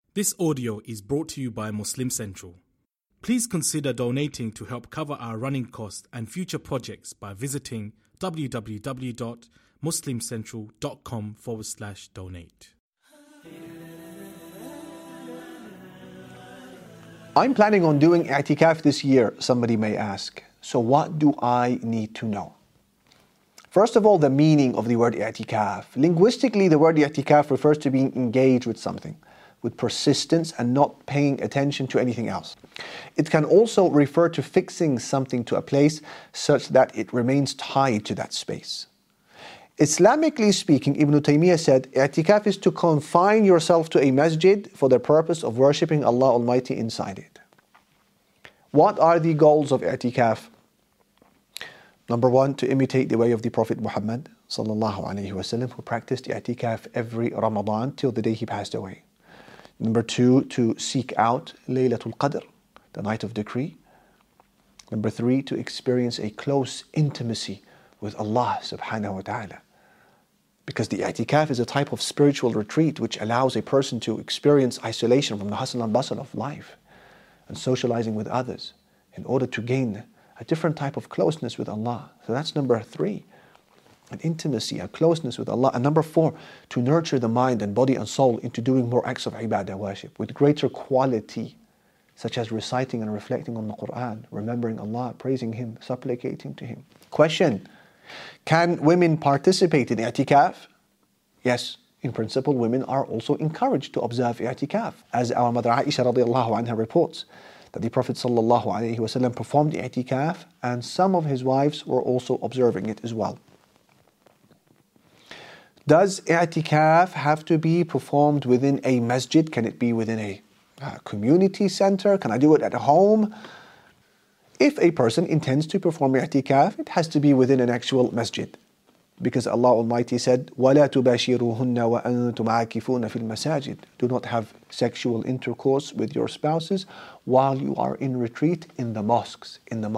This audio is brought to you by Muslim Central. Please consider donating to help cover our running costs and future projects by visiting www.muslimcentral.com/donate. I'm planning on doing i'tikaf this year, somebody may ask. So what do I need to know? First of all, the meaning of the word i'tikaf. Linguistically, the word i'tikaf refers to being engaged with something, with persistence and not paying attention to anything else. It can also refer to fixing something to a place such that it remains tied to that space. Islamically speaking, Ibn Taymiyyah said, i'tikaf is to confine yourself to a masjid for the purpose of worshipping Allah Almighty inside it. What are the goals of i'tikaf? Number one, to imitate the way of the Prophet Muhammad sallallahu alaihi wasallam, who practiced i'tikaf every Ramadan till the day he passed away. Number two, to seek out Laylatul Qadr, the night of decree. Number three, to experience a close intimacy with Allah subhanahu wa ta'ala. Because the i'tikaf is a type of spiritual retreat which allows a person to experience isolation from the hustle and bustle of life and socializing with others in order to gain a different type of closeness with Allah. So that's number three. An intimacy, a closeness with Allah. And number four, to nurture the mind and body and soul into doing more acts of ibadah, worship, with greater quality, such as reciting and reflecting on the Quran, remembering Allah, praising Him, supplicating to Him. Question: can women participate in i'tikaf? Yes, in principle, women are also encouraged to observe i'tikaf. As our mother Aisha radiallahu anha reports, that the Prophet sallallahu alaihi wasallam performed i'tikaf and some of his wives were also observing it as well. Does i'tikaf have to be performed within a masjid? Can it be within a community center? Can I do it at home? If a person intends to perform i'tikaf, it has to be within an actual masjid. Because Allah Almighty said, وَلَا تُبَاشِرُوهُنَّ وَأَنْتُمْ عَاكِفُونَ فِي الْمَسَاجِدِ. Do not have sexual intercourse with your spouses while you are in retreat in the mosques.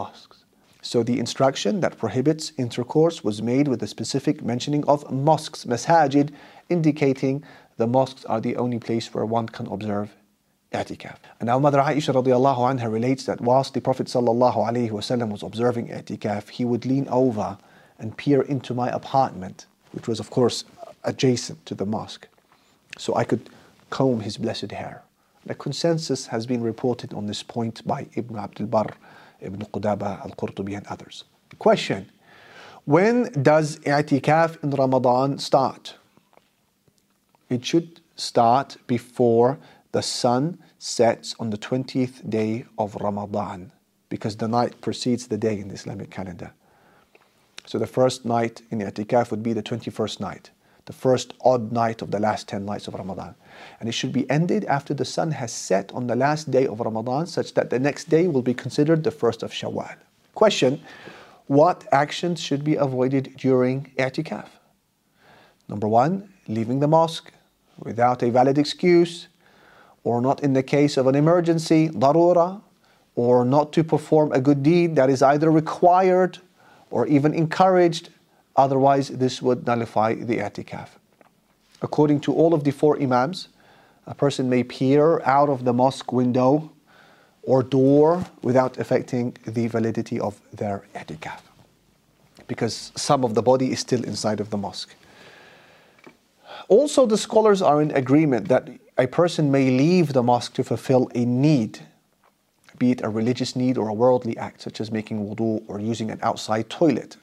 So the instruction that prohibits intercourse was made with the specific mentioning of mosques, masajid, indicating the mosques are the only place where one can observe i'tikaf. And our mother Aisha radiallahu anha relates that whilst the Prophet sallallahu alaihi wasallam was observing i'tikaf, he would lean over and peer into my apartment, which was of course adjacent to the mosque, so I could comb his blessed hair. The consensus has been reported on this point by Ibn Abdul Barr, Ibn Qudaba, Al-Qurtubi and others. Question: when does i'tikaf in Ramadan start? It should start before the sun sets on the 20th day of Ramadan, because the night precedes the day in the Islamic calendar. So the first night in i'tikaf would be the 21st night, the first odd night of the last 10 nights of Ramadan. And it should be ended after the sun has set on the last day of Ramadan, such that the next day will be considered the first of Shawwal. Question: what actions should be avoided during i'tikaf? Number one, leaving the mosque without a valid excuse, or not in the case of an emergency, darura, or not to perform a good deed that is either required or even encouraged. Otherwise, this would nullify the i'tikaf. According to all of the four imams, a person may peer out of the mosque window or door without affecting the validity of their i'tikaf, because some of the body is still inside of the mosque. Also, the scholars are in agreement that a person may leave the mosque to fulfill a need, be it a religious need or a worldly act, such as making wudu or using an outside toilet.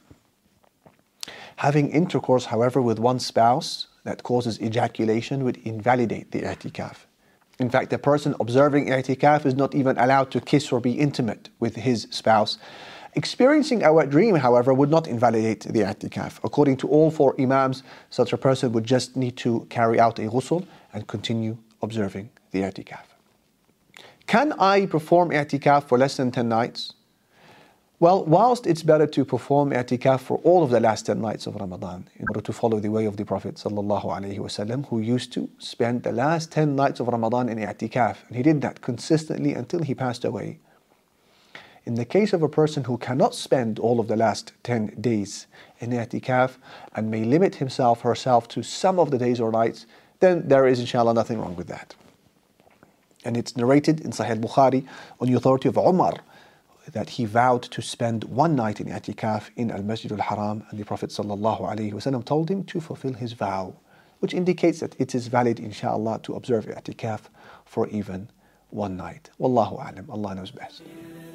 Having intercourse, however, with one spouse that causes ejaculation would invalidate the i'tikaf. In fact, the person observing i'tikaf is not even allowed to kiss or be intimate with his spouse. Experiencing a wet dream, however, would not invalidate the i'tikaf. According to all four imams, such a person would just need to carry out a ghusl and continue observing the i'tikaf. Can I perform i'tikaf for less than 10 nights? Well, whilst it's better to perform i'tikaf for all of the last 10 nights of Ramadan in order to follow the way of the Prophet sallallahu alaihi wasallam, who used to spend the last 10 nights of Ramadan in i'tikaf, and he did that consistently until he passed away. In the case of a person who cannot spend all of the last 10 days in i'tikaf and may limit himself, herself to some of the days or nights, then there is inshallah nothing wrong with that. And it's narrated in Sahih Bukhari on the authority of Umar that he vowed to spend one night in i'tikaf in Al-Masjid Al-Haram, and the Prophet ﷺ told him to fulfill his vow, which indicates that it is valid, inshaAllah, to observe i'tikaf for even one night. Wallahu a'lam. Allah knows best.